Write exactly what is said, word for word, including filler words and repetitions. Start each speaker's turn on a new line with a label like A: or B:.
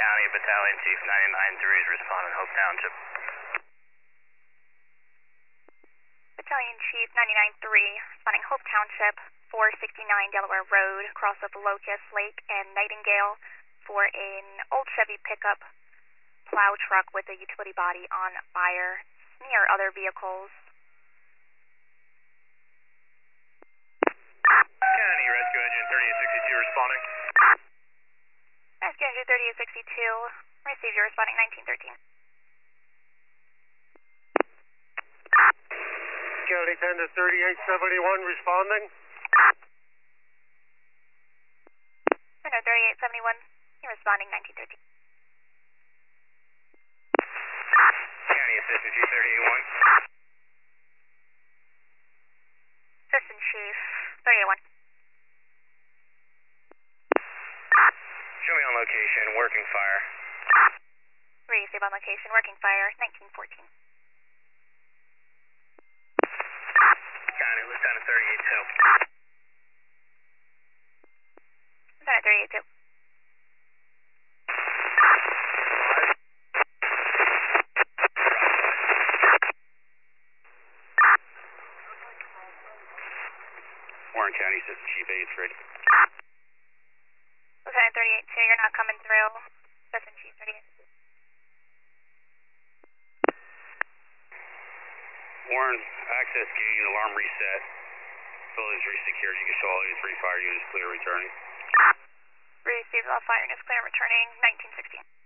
A: County, Battalion Chief ninety-nine three is responding Hope Township.
B: Battalion Chief ninety-nine three, responding Hope Township, four sixty-nine Delaware Road, cross of Locust Lake and Nightingale for an old Chevy pickup plow truck with a utility body on fire near other vehicles.
A: County Rescue Engine thirty-eight sixty-two responding.
B: Rescue Engine thirty-eight sixty-two, receive you responding nineteen thirteen.
C: County ten to thirty-eight seventy-one responding.
B: No, thirty-eight seventy-one, you're responding nineteen thirteen.
A: County Assistant Chief thirty-eight one.
B: Assistant Chief thirty-eight one.
A: Show me on location, working fire.
B: Receive on location, working fire, nineteen fourteen.
A: County Lieutenant thirty-eight two.
B: Lieutenant thirty-eight two.
A: Warren County Assistant Chief eighty-three.
B: Lieutenant thirty-eight two, you're not coming through. Assistant Chief thirty-eight.
A: Warren, access gain, alarm reset. Building's resecured. You can show all your three fire units clear returning.
B: Receive all fire units clear returning nineteen sixteen.